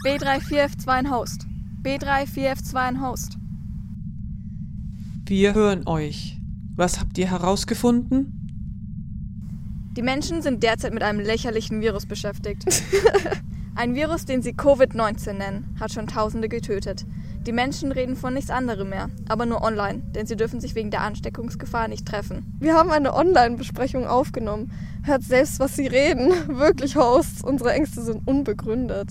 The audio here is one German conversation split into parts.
B34F2 ein Host. B34F2 ein Host. Wir hören euch. Was habt ihr herausgefunden? Die Menschen sind derzeit mit einem lächerlichen Virus beschäftigt. Ein Virus, den sie Covid-19 nennen, hat schon Tausende getötet. Die Menschen reden von nichts anderem mehr, aber nur online, denn sie dürfen sich wegen der Ansteckungsgefahr nicht treffen. Wir haben eine Online-Besprechung aufgenommen. Hört selbst, was sie reden. Wirklich, Hosts, unsere Ängste sind unbegründet.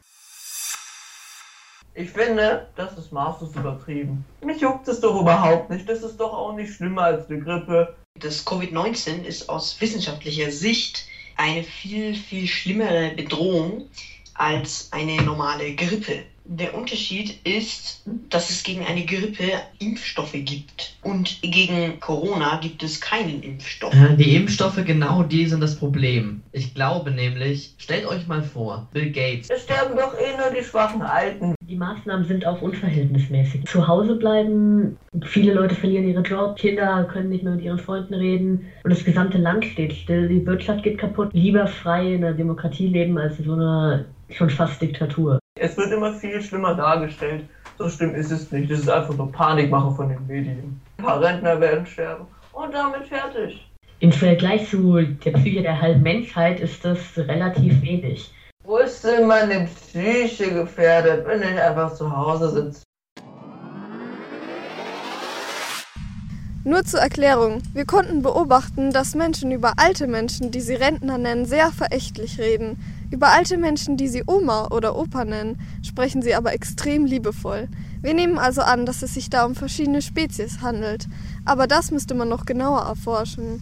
Ich finde, das ist maßlos übertrieben. Mich juckt es doch überhaupt nicht. Das ist doch auch nicht schlimmer als eine Grippe. Das Covid-19 ist aus wissenschaftlicher Sicht eine viel, viel schlimmere Bedrohung als eine normale Grippe. Der Unterschied ist, dass es gegen eine Grippe Impfstoffe gibt und gegen Corona gibt es keinen Impfstoff. Die Impfstoffe, genau die sind das Problem. Ich glaube nämlich, stellt euch mal vor, Bill Gates. Es sterben doch eh nur die schwachen Alten. Die Maßnahmen sind auch unverhältnismäßig. Zu Hause bleiben, viele Leute verlieren ihre Jobs, Kinder können nicht mehr mit ihren Freunden reden und das gesamte Land steht still, die Wirtschaft geht kaputt. Lieber frei in einer Demokratie leben als in so einer schon fast Diktatur. Es wird immer viel schlimmer dargestellt. So schlimm ist es nicht. Das ist einfach nur Panikmache von den Medien. Ein paar Rentner werden sterben und damit fertig. Im Vergleich zu der Psyche der halben Menschheit ist das relativ wenig. Wo ist denn meine Psyche gefährdet, wenn ich einfach zu Hause sitze? Nur zur Erklärung, wir konnten beobachten, dass Menschen über alte Menschen, die sie Rentner nennen, sehr verächtlich reden. Über alte Menschen, die sie Oma oder Opa nennen, sprechen sie aber extrem liebevoll. Wir nehmen also an, dass es sich da um verschiedene Spezies handelt. Aber das müsste man noch genauer erforschen.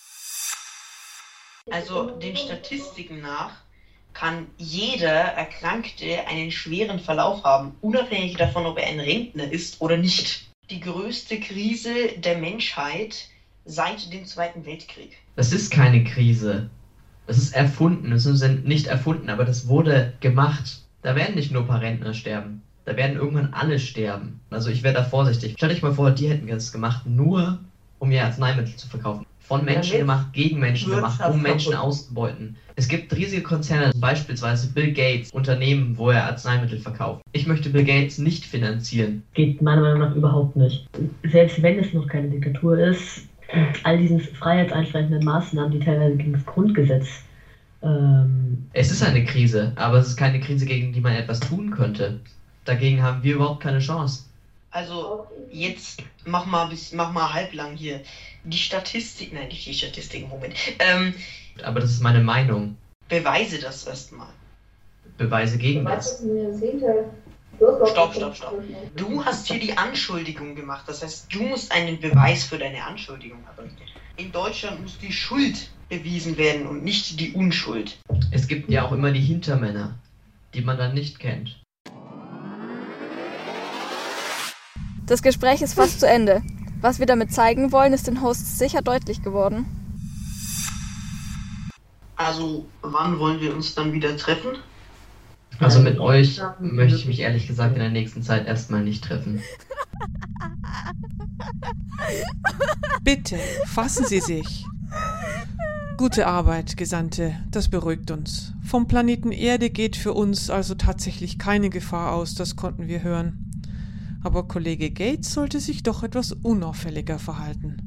Also den Statistiken nach kann jeder Erkrankte einen schweren Verlauf haben, unabhängig davon, ob er ein Rentner ist oder nicht. Die größte Krise der Menschheit seit dem Zweiten Weltkrieg. Das ist keine Krise. Das ist erfunden. Das ist nicht erfunden, aber das wurde gemacht. Da werden nicht nur ein paar Rentner sterben. Da werden irgendwann alle sterben. Also ich wäre da vorsichtig. Stell dich mal vor, die hätten das gemacht, nur um ihr Arzneimittel zu verkaufen. Von Menschen gemacht, gegen Menschen gemacht, um Menschen auszubeuten. Es gibt riesige Konzerne, beispielsweise Bill Gates, Unternehmen, wo er Arzneimittel verkauft. Ich möchte Bill Gates nicht finanzieren. Geht meiner Meinung nach überhaupt nicht. Selbst wenn es noch keine Diktatur ist, all diesen freiheitseinschränkenden Maßnahmen, die teilweise gegen das Grundgesetz. Es ist eine Krise, aber es ist keine Krise, gegen die man etwas tun könnte. Dagegen haben wir überhaupt keine Chance. Also jetzt mach mal halblang hier. Die Statistiken, nein, nicht die Statistiken, Moment. Aber das ist meine Meinung. Beweise das erstmal. Beweise gegen das. Stopp. Du hast hier die Anschuldigung gemacht. Das heißt, du musst einen Beweis für deine Anschuldigung erbringen. In Deutschland muss die Schuld bewiesen werden und nicht die Unschuld. Es gibt ja auch immer die Hintermänner, die man dann nicht kennt. Das Gespräch ist fast zu Ende. Was wir damit zeigen wollen, ist den Hosts sicher deutlich geworden. Also, wann wollen wir uns dann wieder treffen? Also mit euch möchte ich mich ehrlich gesagt in der nächsten Zeit erstmal nicht treffen. Bitte, fassen Sie sich. Gute Arbeit, Gesandte, das beruhigt uns. Vom Planeten Erde geht für uns also tatsächlich keine Gefahr aus, das konnten wir hören. Aber Kollege Gates sollte sich doch etwas unauffälliger verhalten.